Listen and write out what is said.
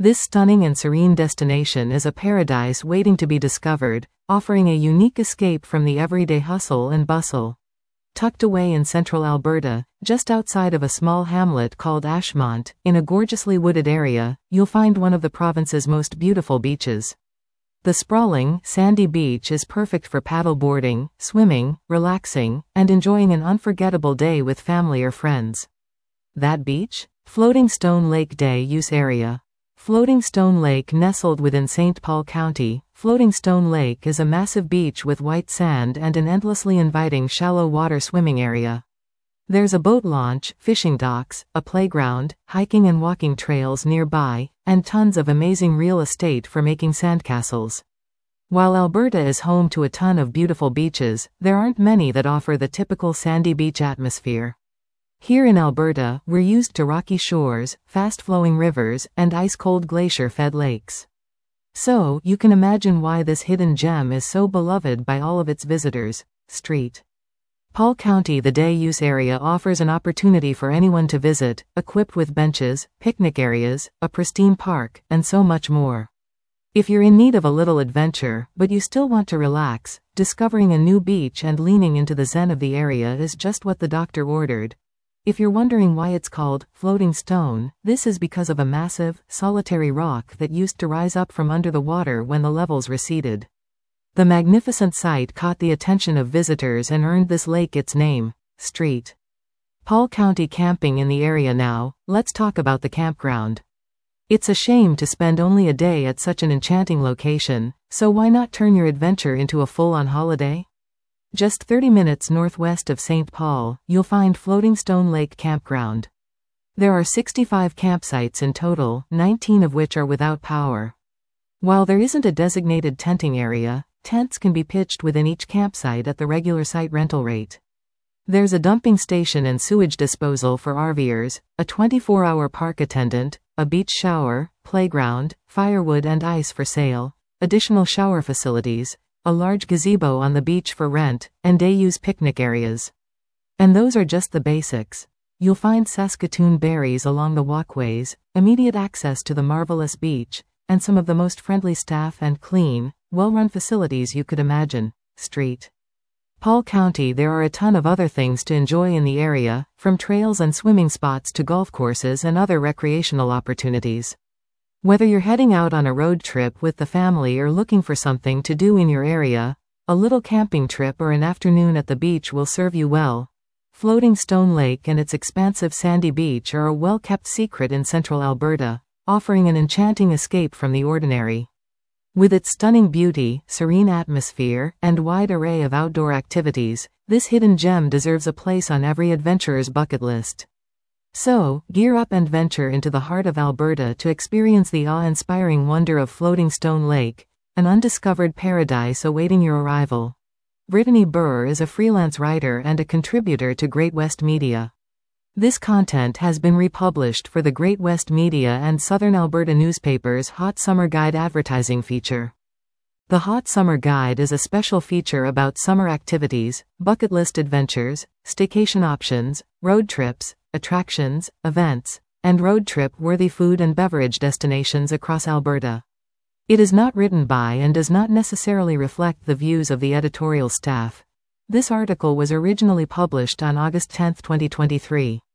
This stunning and serene destination is a paradise waiting to be discovered, offering a unique escape from the everyday hustle and bustle. Tucked away in central Alberta, just outside of a small hamlet called Ashmont, in a gorgeously wooded area, you'll find one of the province's most beautiful beaches. The sprawling, sandy beach is perfect for paddleboarding, swimming, relaxing, and enjoying an unforgettable day with family or friends. That beach? Floating Stone Lake Day Use Area. Floating Stone Lake nestled within St. Paul County, Floating Stone Lake is a massive beach with white sand and an endlessly inviting shallow water swimming area. There's a boat launch, fishing docks, a playground, hiking and walking trails nearby, and tons of amazing real estate for making sandcastles. While Alberta is home to a ton of beautiful beaches, there aren't many that offer the typical sandy beach atmosphere. Here in Alberta, we're used to rocky shores, fast-flowing rivers, and ice-cold glacier-fed lakes. So, you can imagine why this hidden gem is so beloved by all of its visitors. St. Paul County. The day use area offers an opportunity for anyone to visit, equipped with benches, picnic areas, a pristine park, and so much more. If you're in need of a little adventure, but you still want to relax, discovering a new beach and leaning into the zen of the area is just what the doctor ordered. If you're wondering why it's called Floating Stone, this is because of a massive, solitary rock that used to rise up from under the water when the levels receded. The magnificent sight caught the attention of visitors and earned this lake its name. St. Paul County. Camping in the area. Now, let's talk about the campground. It's a shame to spend only a day at such an enchanting location, so why not turn your adventure into a full-on holiday? Just 30 minutes northwest of St. Paul, you'll find Floating Stone Lake Campground. There are 65 campsites in total, 19 of which are without power. While there isn't a designated tenting area, tents can be pitched within each campsite at the regular site rental rate. There's a dumping station and sewage disposal for RVers, a 24-hour park attendant, a beach shower, playground, firewood and ice for sale, additional shower facilities, a large gazebo on the beach for rent, and day-use picnic areas. And those are just the basics. You'll find Saskatoon berries along the walkways, immediate access to the marvelous beach, and some of the most friendly staff and clean, well-run facilities you could imagine. St. Paul County. There are a ton of other things to enjoy in the area, from trails and swimming spots to golf courses and other recreational opportunities. Whether you're heading out on a road trip with the family or looking for something to do in your area, a little camping trip or an afternoon at the beach will serve you well. Floating Stone Lake and its expansive sandy beach are a well-kept secret in central Alberta, offering an enchanting escape from the ordinary. With its stunning beauty, serene atmosphere, and wide array of outdoor activities, this hidden gem deserves a place on every adventurer's bucket list. So, gear up and venture into the heart of Alberta to experience the awe-inspiring wonder of Floating Stone Lake, an undiscovered paradise awaiting your arrival. Brittany Burr is a freelance writer and a contributor to Great West Media. This content has been republished for the Great West Media and Southern Alberta newspapers' Hot Summer Guide advertising feature. The Hot Summer Guide is a special feature about summer activities, bucket list adventures, staycation options, road trips, attractions, events, and road trip-worthy food and beverage destinations across Alberta. It is not written by and does not necessarily reflect the views of the editorial staff. This article was originally published on August 10, 2023.